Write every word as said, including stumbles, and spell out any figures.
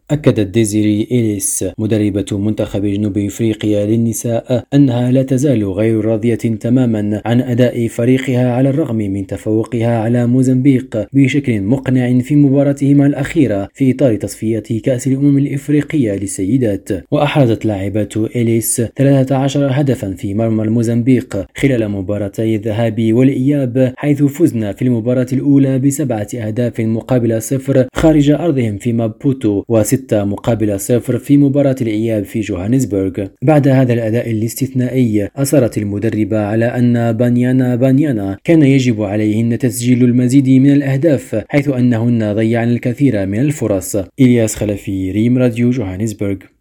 أكدت ديزيري إليس مدربة منتخب جنوب إفريقيا للنساء أنها لا تزال غير راضية تماما عن أداء فريقها على الرغم من تفوقها على موزمبيق بشكل مقنع في مباراتهما الأخيرة في إطار تصفيات كأس الأمم الإفريقية للسيدات. وأحرزت لاعبة إليس ثلاثة عشر هدفا في مرمى الموزمبيق خلال مباراتي الذهاب والإياب، حيث فزنا في المباراة الأولى بسبعة أهداف مقابل صفر خارج أرضهم في مابوتو، وستة مقابل صفر في مباراة الإياب في جوهانسبرغ. بعد هذا الأداء الاستثنائي أصرت المدربة على أن بانيانا بانيانا كان يجب عليهن تسجيل المزيد من الأهداف، حيث أنهن ضيعن الكثير من الفرص. إلياس خلفي، ريم راديو، جوهانسبرغ.